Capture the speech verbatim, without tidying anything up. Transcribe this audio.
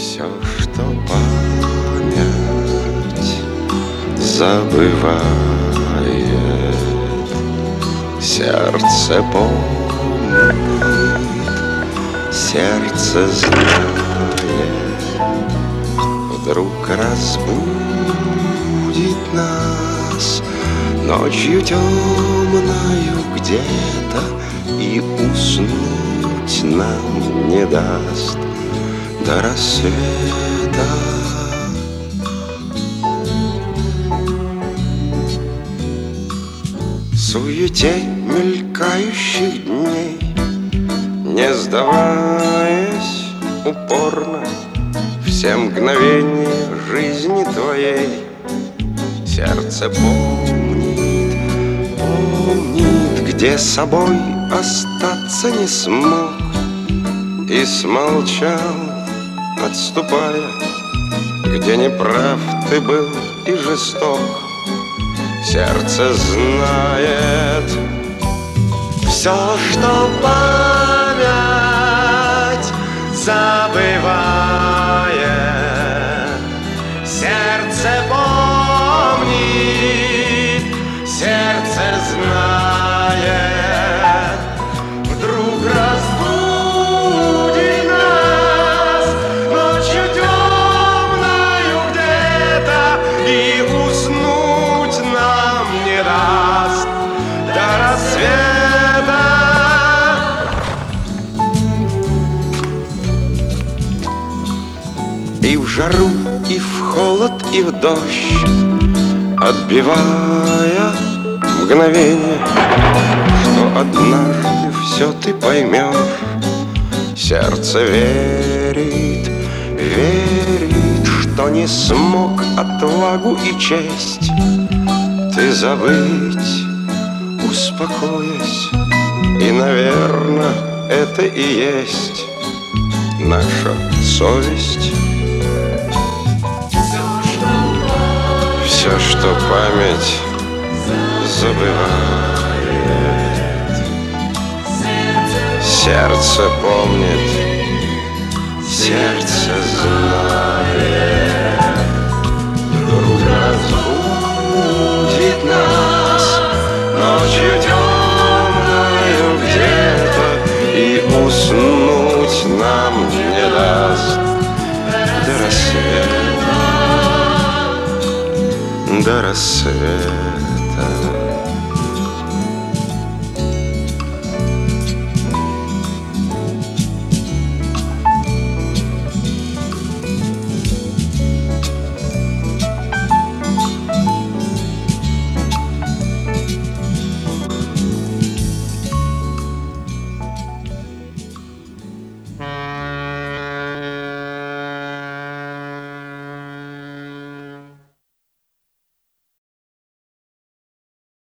Все, что память забывает, сердце помнит, сердце знает, вдруг разбудит нас ночью темною где-то и уснуть нам не даст до рассвета. В суете мелькающих дней, не сдаваясь упорно, все мгновения жизни твоей, сердце помнит, помнит, где собой остаться не смог и смолчал, отступая, где неправ ты был и жесток. Сердце знает все, что память забывает, сердце помнит, сердце знает, вдруг разбудит нас ночью темною где-то и уснуть нам не даст до рассвета. И в жару, и в холод, и в дождь, отбивая мгновение, что однажды все ты поймешь, сердце верит, верит, что не смог отвагу и честь ты забыть, успокоясь. И, наверное, это и есть наша совесть. Все, что память забывает, сердце помнит, сердце знает, вдруг разбудит нас ночью темною где-то и уснуть нам не даст до рассвета. До рассвета.